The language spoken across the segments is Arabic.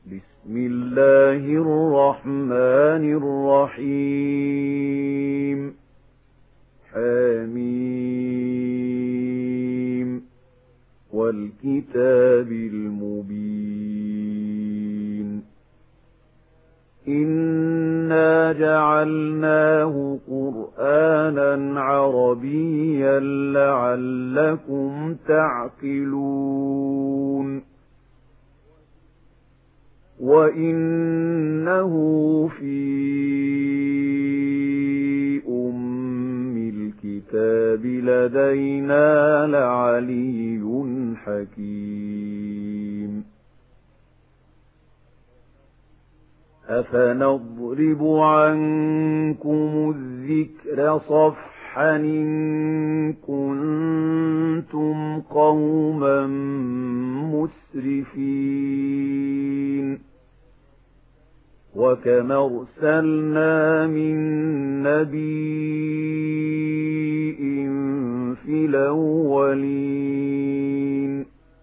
بسم الله الرحمن الرحيم حميم والكتاب المبين إنا جعلناه قرآنا عربيا لعلكم تعقلون وإنه في أم الكتاب لدينا لعلي حكيم أفنضرب عنكم الذكر صفحا إن كنتم قوما مسرفين وكم أرسلنا من نبي في الأولين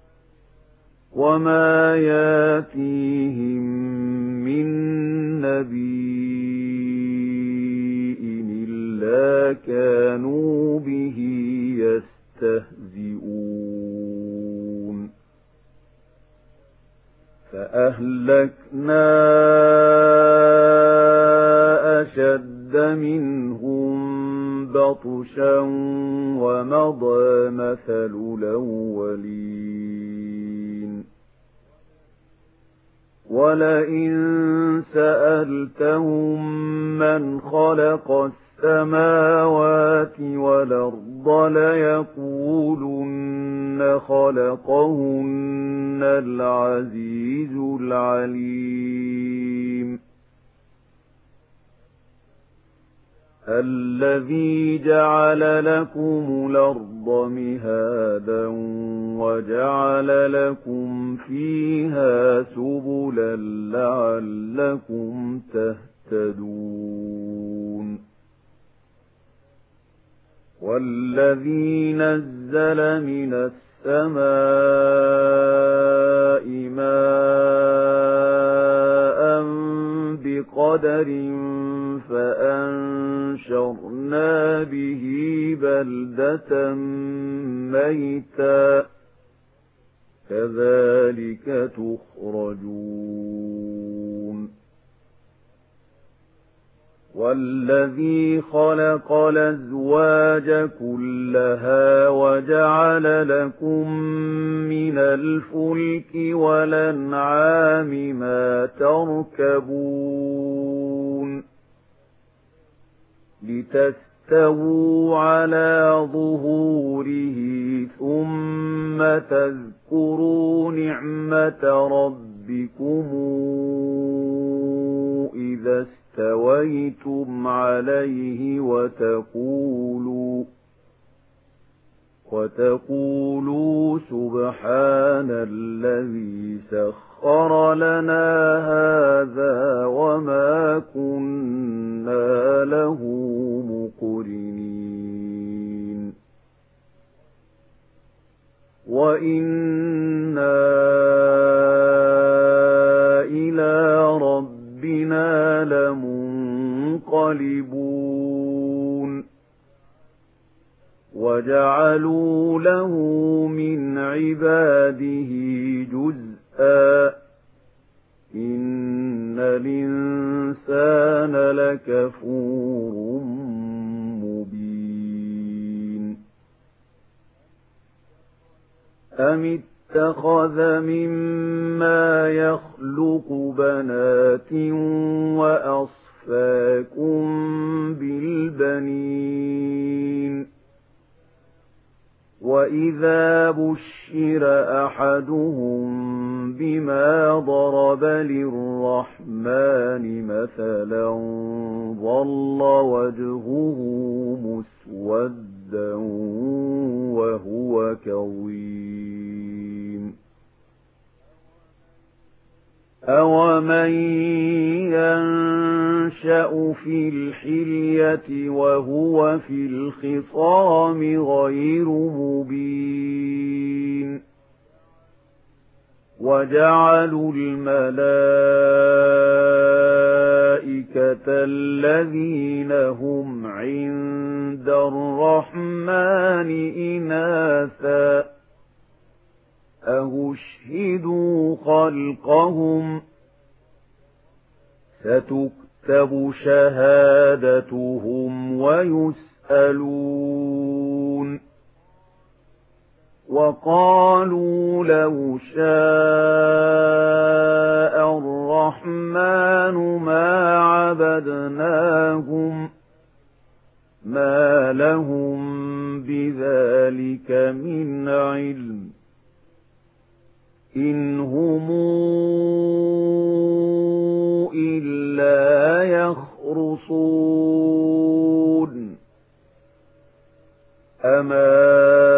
وما ياتيهم من نبي إلا كانوا به يستهزئون فأهلكنا أشد منهم بطشا ومضى مثل الأولين ولئن سألتهم من خلق السماوات والأرض ليقولن خلقهن العزيز العليم الذي جعل لكم الأرض مهادا وجعل لكم فيها سبلا لعلكم تهتدون والذي نزل من السماء ماء بقدر فأنشرنا به بلدة ميتا كذلك تخرجون والذي خلق الأزواج كلها وجعل لكم من الفلك والأنعام ما تركبون لتستووا على ظهوره ثم تذكروا نعمة ربكم إذا استويتم عليه وتقولوا سبحان الذي سخر لنا هذا وما كنا له مقرنين وإنا إلى ربنا لمنقلبون وجعلوا له من عباده جزءا إن الإنسان لكفور مبين أم اتخذ مما يخلق بنات وأصفاكم بالبنين وإذا بشر أحدهم بما ضرب للرحمن مثلا ظل وجهه مسودا وهو كظيم أومن ينشأ في الحلية وهو في الخصام غير مبين وجعلوا الملائكة الذين هم عند الرحمن إناثا أشهدوا خلقهم ستكتب شهادتهم ويسألون وقالوا لو شاء الرحمن ما عبدناهم ما لهم بذلك من علم إن هم إلا يخرصون أما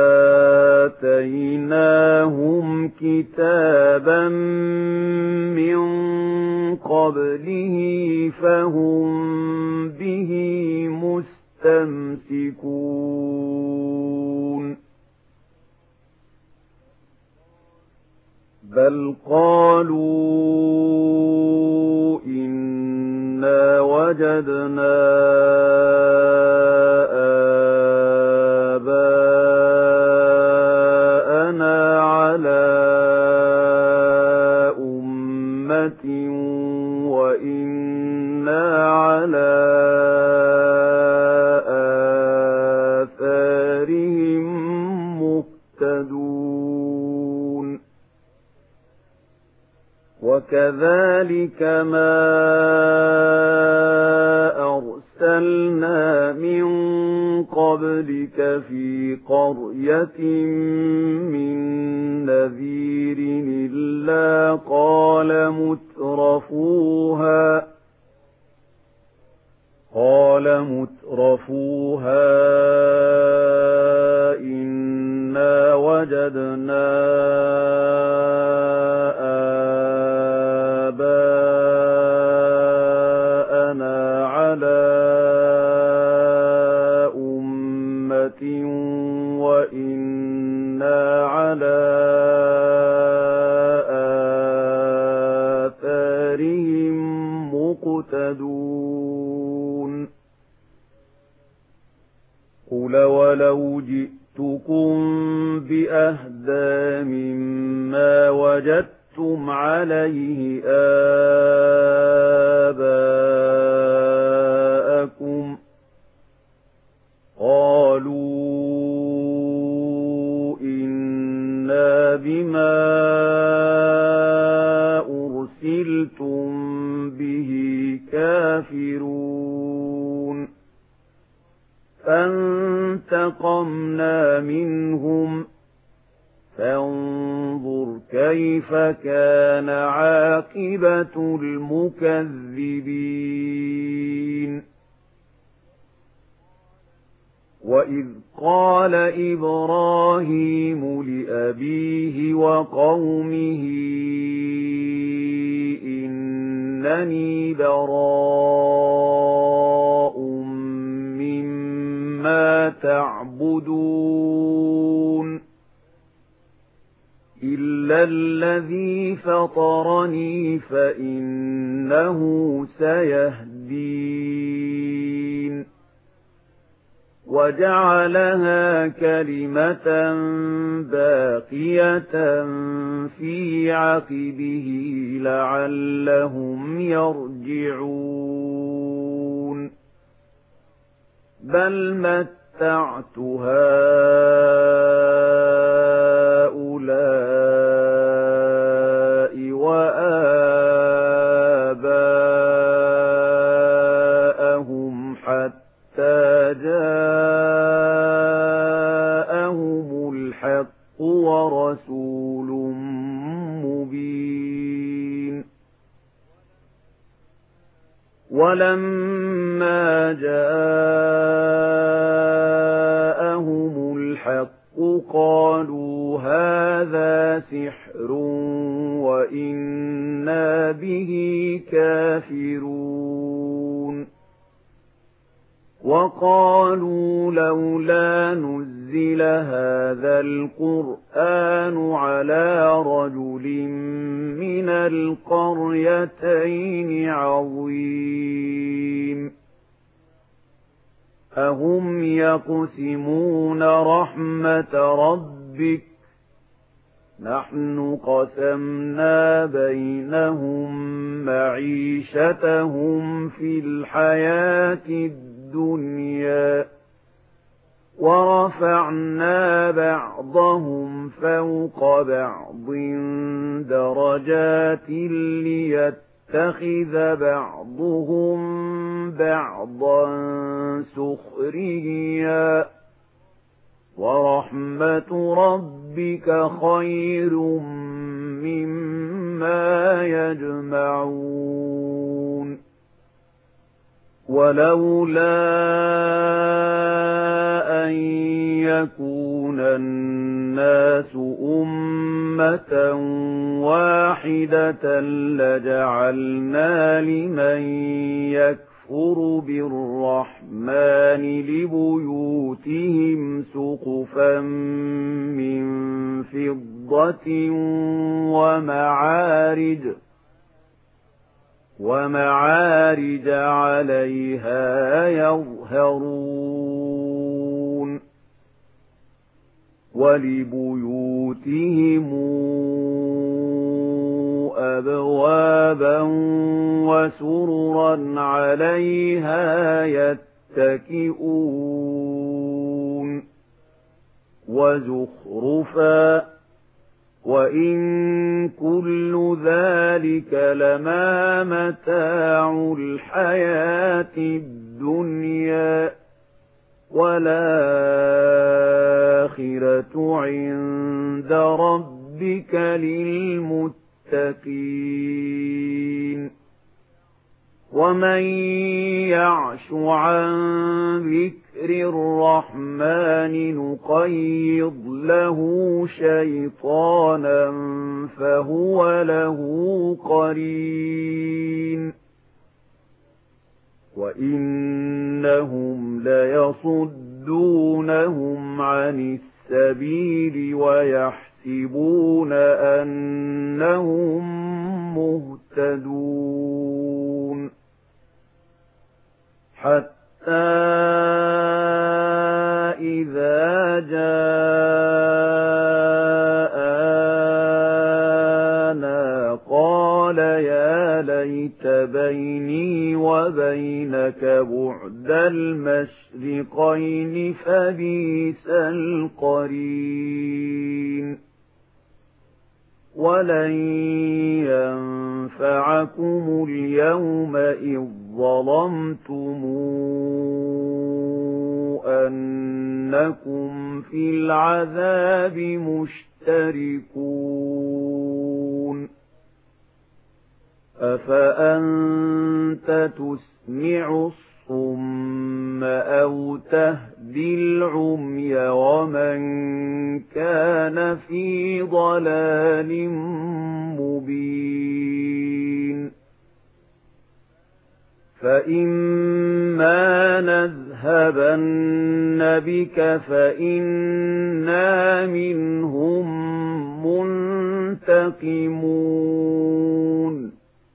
آتيناهم كتابا من قبله فهم به مستمسكون بل قالوا إنا وجدنا آباءنا على أمة وإنا على آثارهم مهتدون وكذلك ما أرسلنا من قبلك في قرية من نذير إلا قال مترفوها إنا وجدنا آباءنا على أمة وإنا على آثارهم مقتدون قل ولو جئتكم بأهدى مما وجدتم عليه آباءكم قالوا إنا بما أرسلتم به كافرون فانتقمنا منهم فانظر كيف كان عاقبة المكذبين وإذ قال إبراهيم لأبيه وقومه إنني براء مما تعبدون إلا الذي فطرني فإنه سيهدين وجعلها كلمة باقية في عقبه لعلهم يرجعون بل متعت هؤلاء وآباءهم حتى جاءهم الحق ورسول مبين ولما جاءهم الحق قالوا هذا سحر وإنا به كافرون وقالوا لولا نزل هذا القرآن على رجل من القريتين عظيم أهم يقسمون رحمة ربك نحن قسمنا بينهم معيشتهم في الحياة الدنيا ورفعنا بعضهم فوق بعض درجات ليتخذ بعضهم بعضا سخريا ورحمة ربك خير مما يجمعون ولولا أن يكون الناس أمة واحدة لجعلنا لمن يكفر بالرحمن لبيوتهم سقفا من فضة ومعارج عليها يظهرون ولبيوتهم أبوابا وسررا عليها يتكئون وزخرفا وإن كل ذلك لما متاع الحياة الدنيا والآخرة عند ربك للمتقين ومن يعش عن ذكر الرحمن نقيض له شيطانا فهو له قرين وإنهم ليصدونهم عن السبيل ويحسبون أنهم مهتدون حتى إذا جاءنا قال يا ليت بيني وبينك بعد المشرقين فبئس القرين ولن ينفعكم اليوم إذ ظلمتم أنكم في العذاب مشتركون أفأنت تسمع الصم أو تهدي العمي ومن كان في ضلال مبين فإما نذهبن بك فإنا منهم منتقمون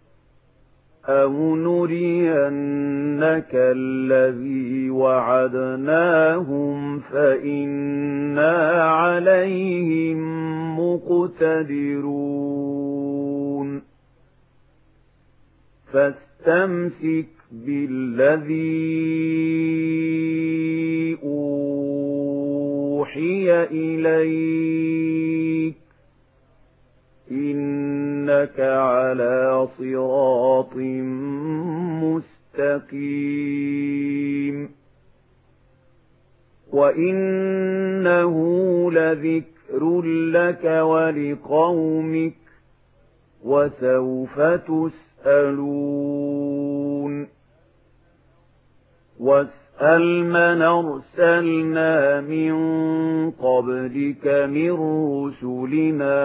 أو نرينك الذي وعدناهم فإنا عليهم مقتدرون فاستمسك بالذي أوحي إليك إنك على صراط مستقيم وإنه لذكر لك ولقومك وسوف تسألون واسأل من أرسلنا من قبلك من رسلنا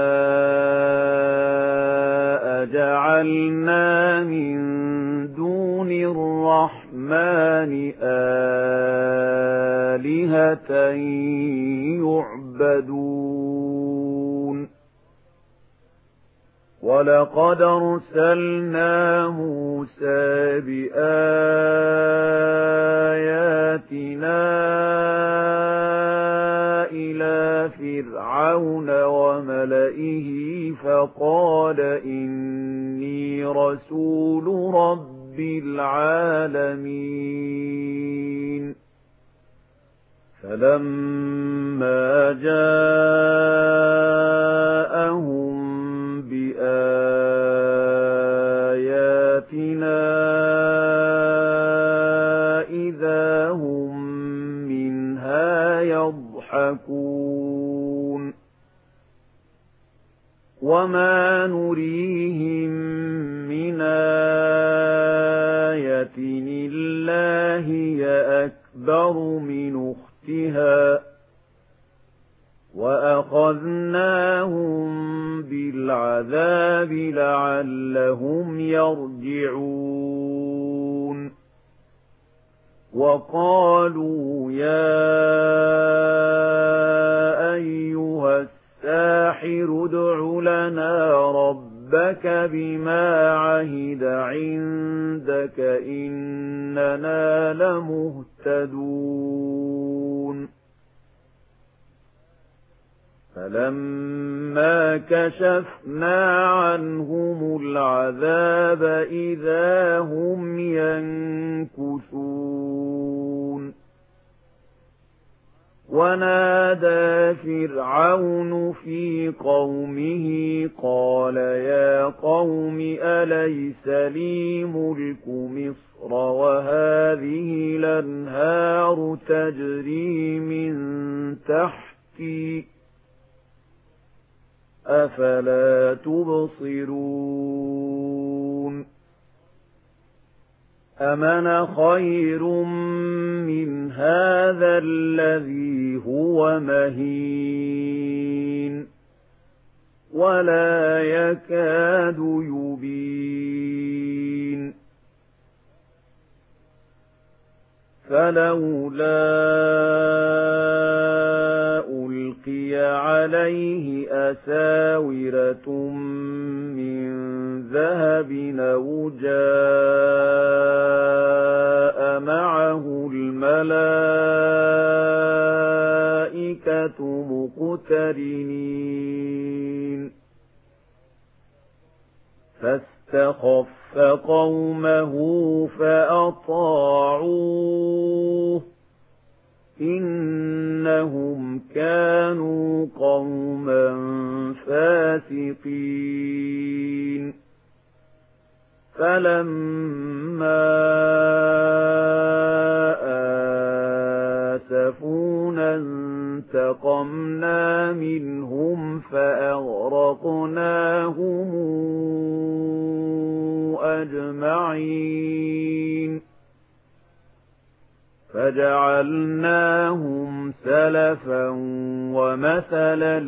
أجعلنا من دون الرحمن آلهة يعبدون ولقد أرسلنا موسى بآياتنا إلى فرعون وملئه فقال إني رسول رب العالمين فلما جاءهم بآياتنا إذا هم منها يضحكون وما نريهم من آية إلا هي أكبر من أختها وأخذناهم بالعذاب لعلهم يرجعون وقالوا يا أيها الساحر ادع لنا ربك بما عهد عندك إننا لمهتدون فلما كشفنا عنهم العذاب إذا هم ينكثون ونادى فرعون في قومه قال يا قوم أليس لي ملك مصر وهذه الأنهار تجري من تحتي أفلا تبصرون أمن خير من هذا الذي هو مهين ولا يكاد يبين فلولا ألقي عليه أساورة من ذهب أو جاء معه الملائكة مقترنين فاستخف قومه فأطاعوه إنهم كانوا قوما فاسقين فلما آسفونا انتقمنا منهم فأغرقناهم أجمعين فجعلناهم سلفا ومثلا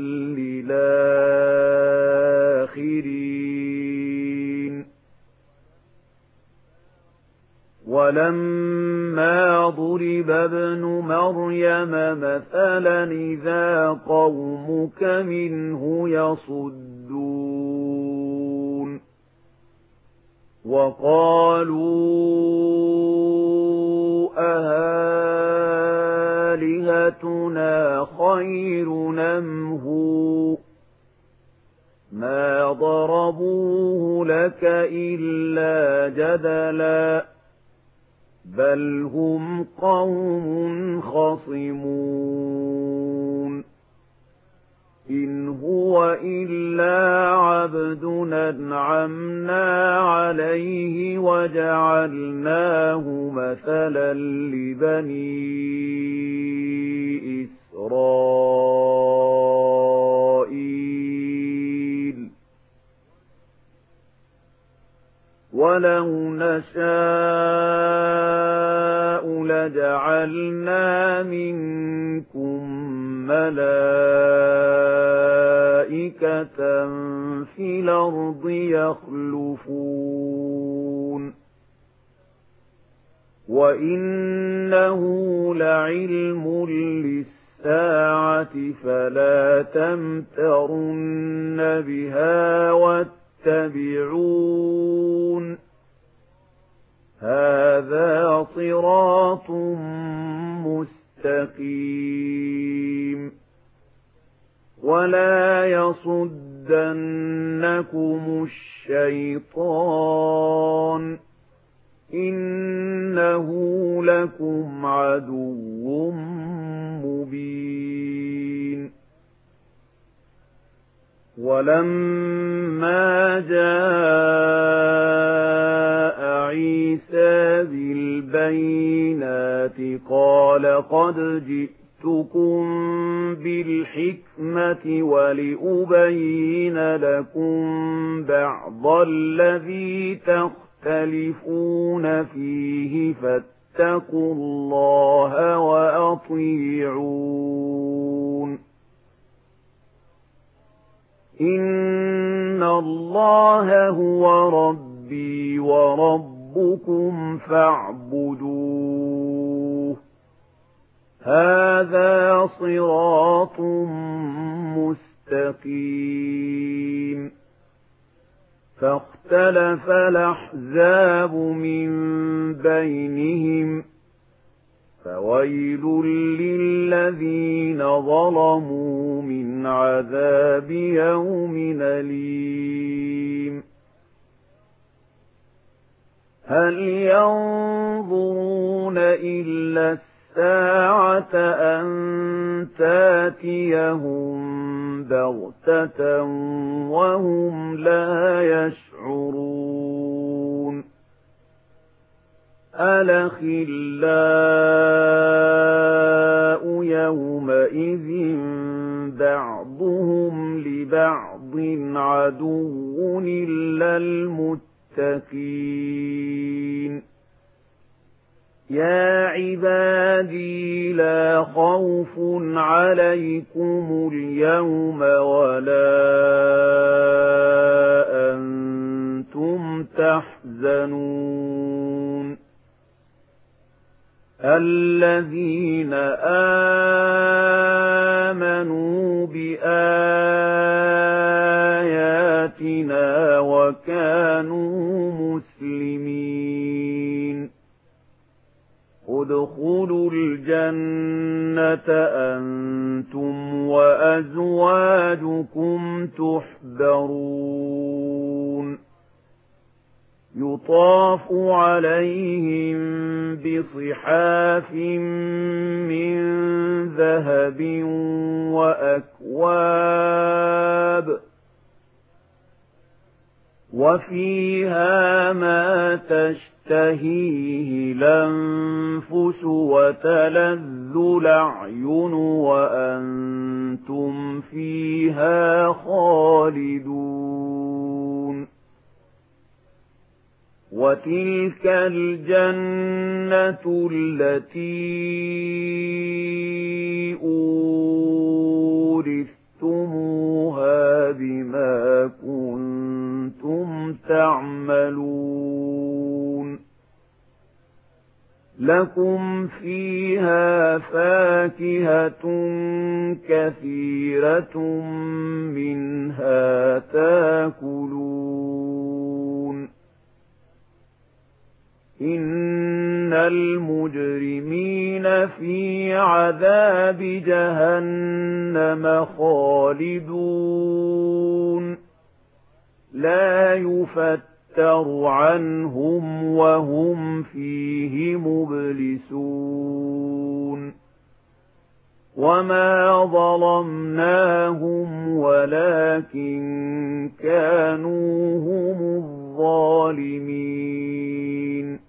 للآخرين ولما ضرب ابن مريم مثلا إذا قومك منه يصدون وقالوا أآلهتنا خير أم هو ما ضربوه لك إلا جدلا بل هم قوم خصمون إن هو إلا عبد أنعمنا عليه وجعلناه مثلا لبني إسرائيل ولو نشاء لجعلنا منكم ملائكة في الأرض يخلفون وإنه لعلم للساعة فلا تمترن بها واتبعون هذا صراط مستقيم ولا يصدنكم الشيطان إنه لكم عدو مبين ولما جاء عيسى بالبينات قال قد جئتكم بالحكمة ولأبين لكم بعض الذي تختلفون فيه فاتقوا الله وأطيعون إن الله هو ربي وربكم فاعبدوه هذا صراط مستقيم فاختلف الأحزاب من بينهم فويل للذين ظلموا من عذاب يوم أليم هل ينظرون إلا الساعة أن تاتيهم بغتة وهم لا يشعرون الأخلاء يومئذ بعضهم لبعض عدو إلا المتقين يا عبادي لا خوف عليكم اليوم ولا أنتم تحزنون الذين آمنوا بآياتنا وكانوا مسلمين ادخلوا الجنة أنتم وأزواجكم تحبرون يطاف عليهم بصحاف من ذهب وأكواب وفيها ما تشتهيه الأنفس وتلذ الأعين وأنتم فيها خالدون وتلك الجنة التي أورثتموها بما كنتم تعملون لكم فيها فاكهة كثيرة منها تاكلون إن المجرمين في عذاب جهنم خالدون لا يفتر عنهم وهم فيه مبلسون وما ظلمناهم ولكن كانوا هم الظالمين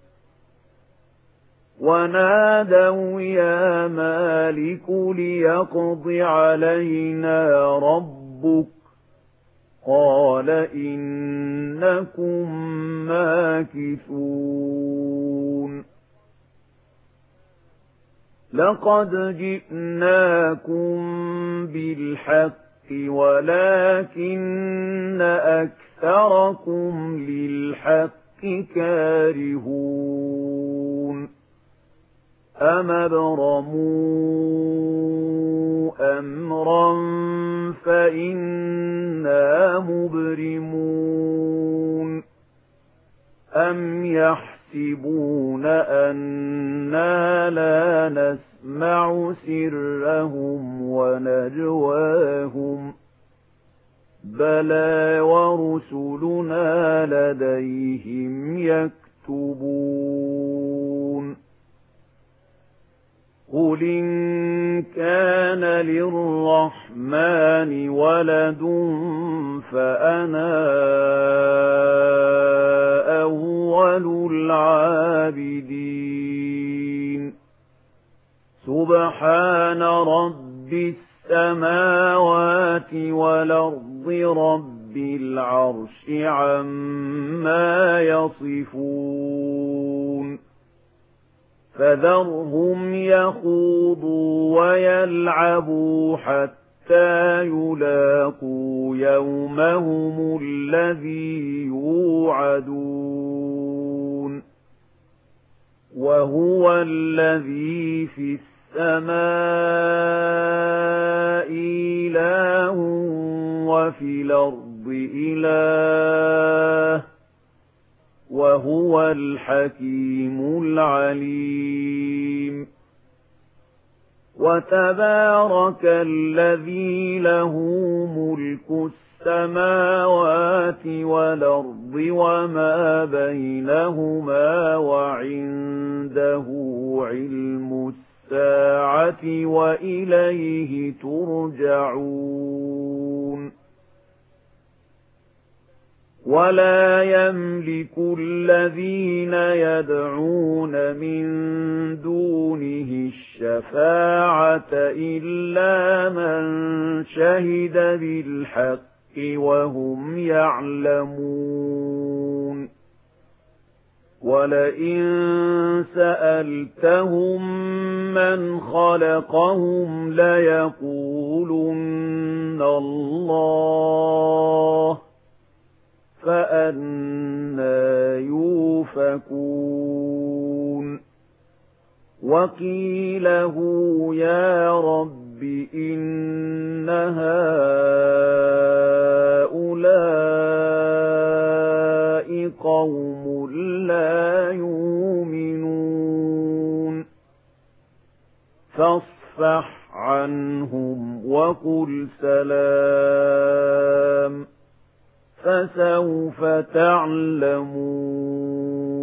ونادوا يا مالك ليقض علينا ربك قال إنكم ماكثون لقد جئناكم بالحق ولكن أكثركم للحق كارهون أَمْ أَبْرَمُوا أَمْرًا فَإِنَّا مُبْرِمُونَ أَمْ يَحْسَبُونَ أَنَّا لَا نَسْمَعُ سِرَّهُمْ وَنَجْوَاهُمْ بَلَى وَرُسُلُنَا لَدَيْهِمْ يَكْتُبُونَ قُلْ إِن كَانَ لِلرَّحْمَنِ وَلَدٌ فَأَنَا أَوَّلُ الْعَابِدِينَ سُبْحَانَ رَبِّ السَّمَاوَاتِ وَالْأَرْضِ رَبِّ الْعَرْشِ عَمَّا يَصِفُونَ فَذَرْهُمْ يَخُوضُوا وَيَلْعَبُوا حَتَّى يُلَاقُوا يَوْمَهُمُ الَّذِي يُوعَدُونَ وَهُوَ الَّذِي فِي السَّمَاءِ إِلَٰهٌ وَفِي الْأَرْضِ إِلَٰهٌ وَهُوَ الْحَكِيمُ الْعَلِيمُ وَتَبَارَكَ الَّذِي لَهُ مُلْكُ السَّمَاوَاتِ وَالْأَرْضِ وَمَا بَيْنَهُمَا وَعِندَهُ عِلْمُ السَّاعَةِ وَإِلَيْهِ تُرْجَعُونَ وَلَا يَمْلِكُ الَّذِينَ يَدْعُونَ مِن دُونِهِ الشَّفَاعَةَ إِلَّا مَن شَهِدَ بِالْحَقِّ وَهُمْ يَعْلَمُونَ وَلَئِن سَأَلْتَهُم مَّنْ خَلَقَهُمْ لَيَقُولُنَّ اللَّهُ فَأَنَّىٰ يُؤْفَكُونَ وَقِيلَهُ يَا رَبِّ إِنَّ هَٰؤُلَاءِ قَوْمٌ لَّا يُؤْمِنُونَ فَاصْفَحْ عَنْهُمْ وَقُلْ سَلَامٌ فَسَوْفَ تَعْلَمُونَ